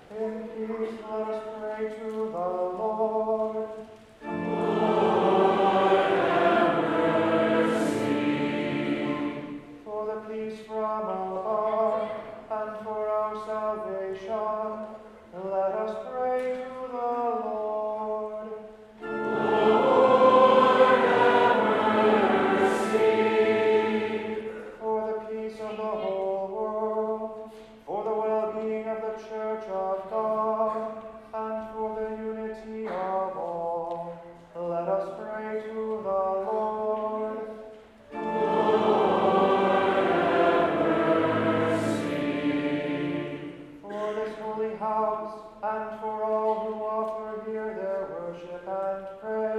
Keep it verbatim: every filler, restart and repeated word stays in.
In peace let us pray to the Lord. For the peace from above and for our salvation, let us pray to the Lord. Lord, have mercy. For the peace of the whole world, for the well-being of the Church of God, and for the unity of all, let us pray to the Lord. For this holy house, and for all who offer here their worship and praise,